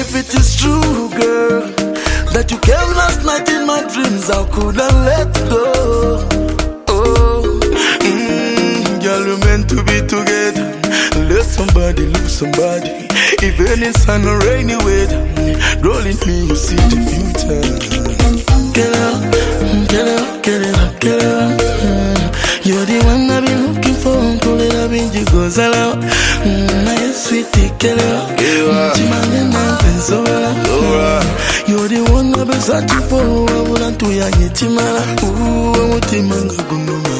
If it is true, girl, that you came last night in my dreams, how could I let go? Oh, girl, we're meant to be together. Let somebody lose somebody. Even in sun or rainy weather, rolling me, you see the future. Get out, get out, get out, get out. You're the one I've been looking for. Pull it up in Jigozala. My sweetie, get out. You're the one I've been searching for. I wouldn't do ya, Chimala. Ooh, I want to manga gunoma.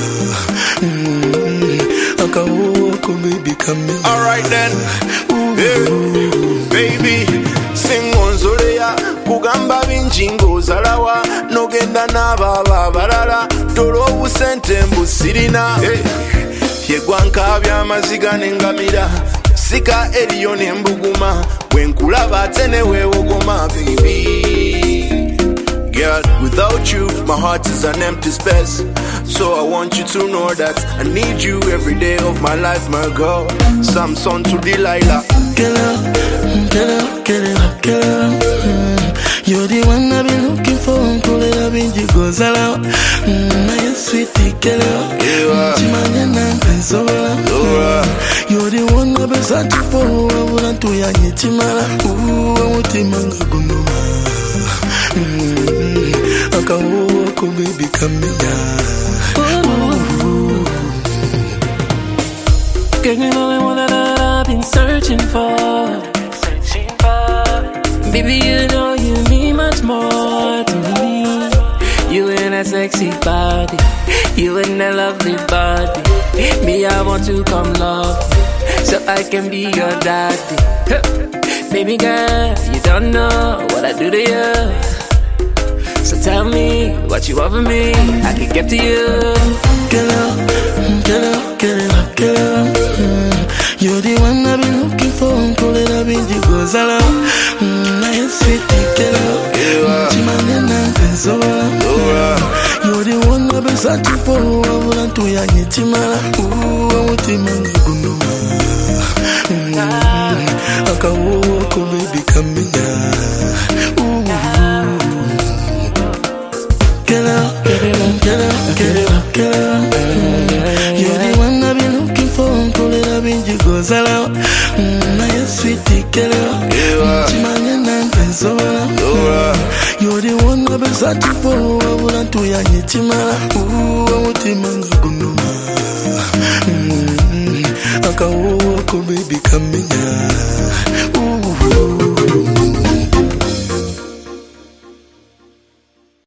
Alright then, hey, baby, sing on Zorea, Kugamba Vinchingo Zalawa, Nogenda Nava Barara, Doro Sente Musirina, Yegwanka Maziga Nengamira, Sika Edion Mbuguma, when Kulava Tenewe Ogoma, baby. Girl, without you, my heart is an empty space. So I want you to know that I need you every day of my life, my girl. Samson to Delilah. Get out, get out, get out, get out. You're the one I've been looking for. Pull it up in Jigozala. My sweetie, get out. You're the one I've been searching for. I wouldn't do ya, Chimala. Ooh, I want to manga gunoma. Baby, come here. Girl, you know the one that I've been searching for. Baby, you know you mean much more to me. You in a sexy body, you in a lovely body. Me, I want to come love, so I can be your daddy. Baby girl, you don't know what I do to you. So tell me what you offer me, I can get to you. Get out, get out, get out, get out. You're the one I've been looking for. Pull it up in Jigozala. My sweetie, get out. You're the one I've been searching for. I wouldn't do ya, Chimala. Ooh, I want to manga gunoma. Baby, come here. Get out, get out, get out, get out, get out. You're the one I've been looking for. Pull it up in Jigozala. My sweetie, get out. You're the one I've been searching for. I wouldn't do ya, Chimala. Ooh, I want to manga gunoma. Baby, come here.